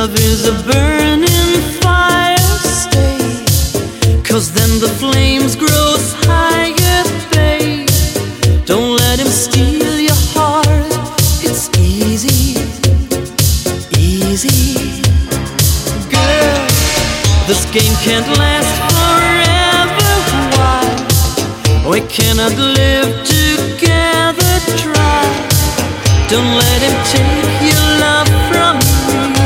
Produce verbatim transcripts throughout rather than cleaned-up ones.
love is a burning fire, stay, 'cause then the flames grows higher, babe. Don't let him steal your heart, it's easy, easy. Girl, this game can't last forever, why? We cannot live together, try. Don't let him take your love from me.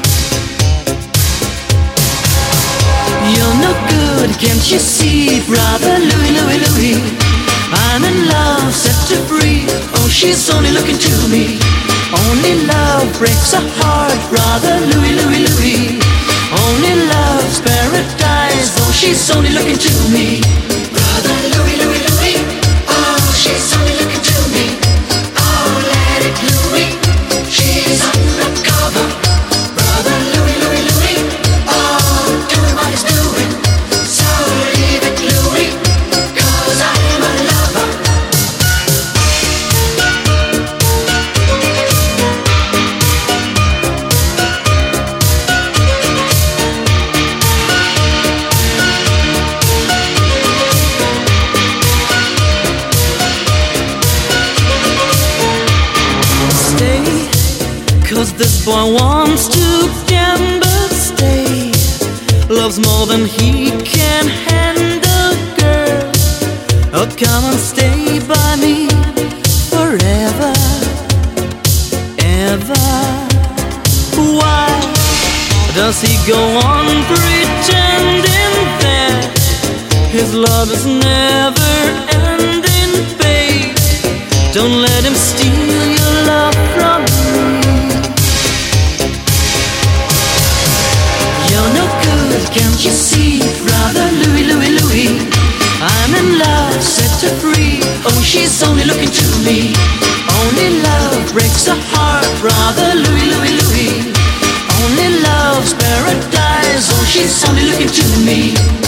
You're no good, can't you see, brother Louie, Louie, Louie? I'm in love, set her free. Oh, she's only looking to me. Only love breaks a heart, brother Louie, Louie, Louie. Only love's paradise. Oh, she's only looking to me. Brother Louie, Louie, Louie. Oh, she's only looking to me. Oh, let it Louie. She's undercover. Brother Louie, Louie, Louie. Oh, doing what he's doing. So leave it Louie, 'cause I'm a lover. Stay, 'cause this boy wants to gamble, stay. Loves more than he can handle, girl. Oh, come and stay by me forever, ever. Why does he go on pretending that his love is never ending, babe? Don't let him steal your love from me. You're no good, can't you see, brother Louie, Louie, Louie? I'm in love, set her free. Oh, she's only looking to me. Only love breaks a heart, brother Louie, Louie, Louie. Only love's paradise. Oh, she's only looking to me.